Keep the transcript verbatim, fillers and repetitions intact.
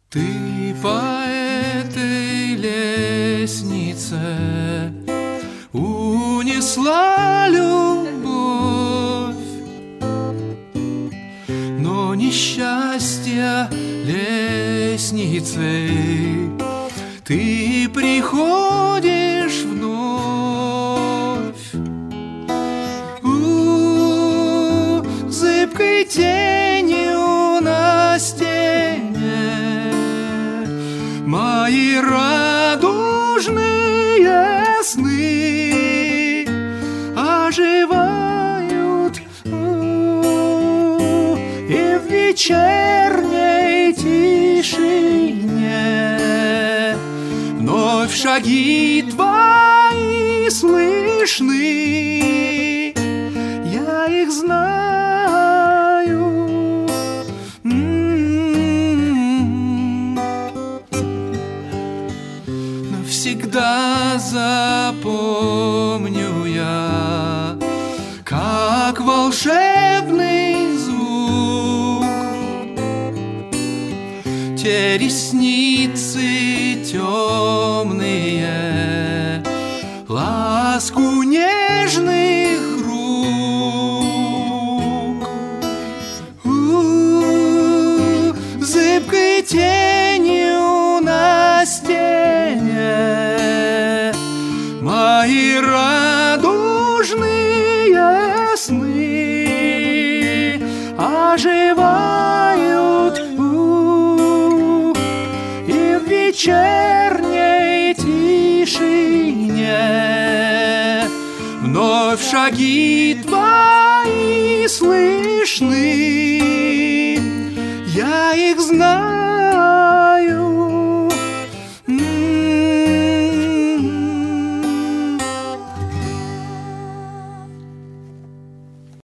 Ты по этой лестнице унесла любовь, но несчастье лестницей ты приходишь вновь. У зыбкой тенью на стене мои радужные сны оживают, и в вечерней тишине вновь шаги твои слышны. Я их знаю. Навсегда запомню я, как волшебный звук, те ресницы темные, ласку нежных рук. У-у-у, зыбкой тенью на стене мои радужные сны оживают, у-у-у, и в вечерней тишине вновь шаги твои слышны.